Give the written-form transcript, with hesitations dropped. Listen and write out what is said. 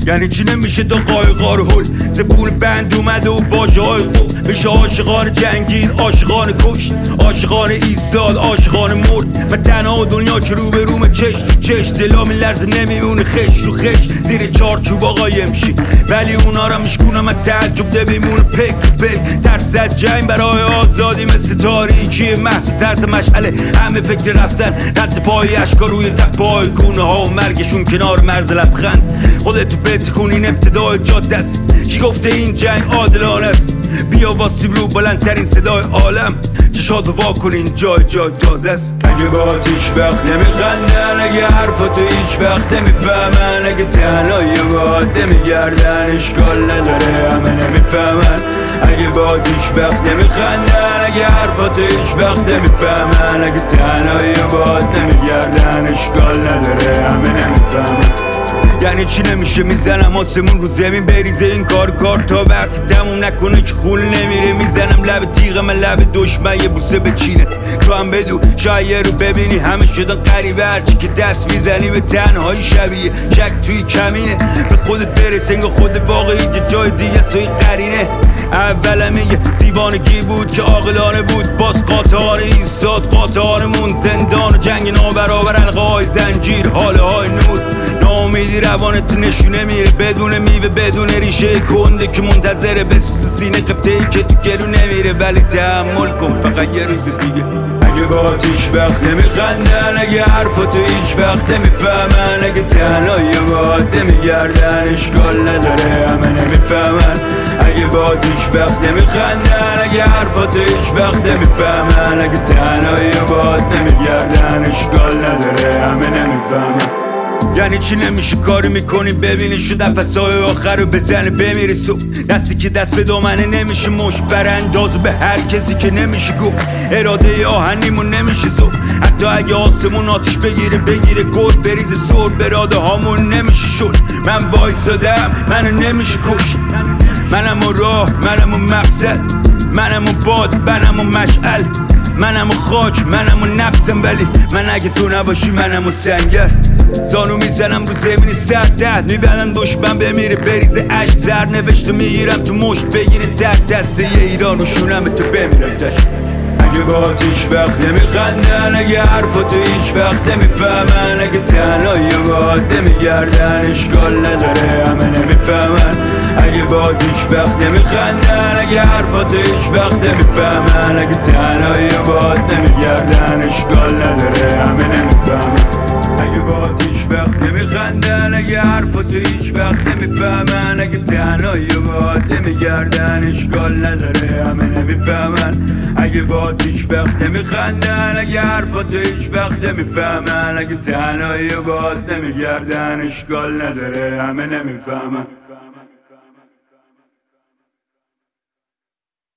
یعنی چی نمیشه تا قایقا رو هل زبون بند اومده و واژه های قفل میشه عاشقان جنگید عاشقان کشت عاشقان ایستاد عاشقان مرد من تنها دنیا که رو به روم چش تو چش دلا میلرزه نمیمونه خش رو خش زیر چارچوب آقا یمشی ولی اونا را میشکونم من تعجب نمیمونه پک تو پک ترسد جنگ برای آزادی مثل تاریکی محسوب ترس مشعله همه فکر رفتن رد پای اشکا روی تپای گونه ها و مرگشون کنار مرز لبخند خودتو بتکون این ابتدای جاده است کی گفته این جنگ عادلانه است بیا واسیم رو بلندترین صدای عالم چشاتو وا کنین جای تازه است اگه با هیچ وقت نمیخندن اگه حرفاتو هیچ وقت نمیفهمن اگه تنهایی باید نمیگردن اشکال نداره همه نمیفهمن اگه با هیچ وقت نمیخندن اگه حرفاتو هیچ وقت نمیفهمن اگه تنهایی باید نمیگردن اشکال نداره همه نمیفهمن یعنی چی نمیشه میزنم آسمون رو زمین بریزه این کار تا وقتی تموم نکنه که خول نمیره میزنم لب تیغ من لب دشمن یه بوسه بچینه تو هم بدو شاید رو ببینی همه شدن قریبه هرچی که دست میزنی به تنهایی شبیه شک توی کمینه به خودت برس انگار خود واقعی که جای دیگه است توی قرینه اولم یه دیوانگی بود که عاقلانه بود باز قاطعانه ایستاد قاطعانمون زندان و جنگ نابرابر حلقه های زنجیر حاله های نور ناامیدی روانت نشونه میره بدون میوه بدون ریشه کنده که منتظره بسوس سینه قبطه‌ای که تو گلو نمیره ولی تحمل کن فقط یه روز دیگه اگه با هیچ وقت نمیخندن اگه حرفاتو هیچ وقت نمیفهمن اگه تنهایی باید نمیگردن اشکال نداره همه نمیفهمن اگه با هیچ وقت نمیخندن اگه حرفاتو هیچ وقت نمیفهمن اگه تنهایی باید نمیگردن اشکال نداره همه نمیفهمن یعنی چی نمیشه کاری میکنی ببینی شو نفسای آخر رو بزنه بمیری صبح دستی که دست به دامنه نمیشه مش برانداز به هر کسی که نمیشه گفت اراده آهنیمون نمیشه زور حتی اگه آسمون آتیش بگیره گل بریزه سر براده هامون نمیشه شد من وایسادم منو نمیشه کش منم و راه منم و مقصد منم و باد منم و مشعل منم و خاک منم و نفسم ولی من اگه تو نباشی منم و سنگر زانو میزنم رو زمین سردت میبندم دشمن بمیره بریزه عشق زر نوشته میگیرم تو مشت بگیره در دسته یه ایران و شونم تو بمیرم تش اگه با هیچ وقت نمیخندن اگه حرفاتو هیچ وقت نمیفهمن اگه تنهایی باید نمیگردن اشکال نداره همه نمیفهمن اگه با هیچ وقت نمیخندن اگه حرفاتو هیچ وقت نمیفهمن اگه تنهایی باید نمیگردن اشکال نداره همه نمیفهمن اگه با هیچ وقت نمیخندن اگه حرفاتو هیچ وقت نمیفهمن اگه تنهایی باید نمیگردن اشکال نداره همه نمیفهمن اگه با هیچ وقت نمیخندن اگه حرفاتو هیچ وقت نمیفهمن اگه تنهایی باید نمیگردن اشکال نداره همه نمیفهمن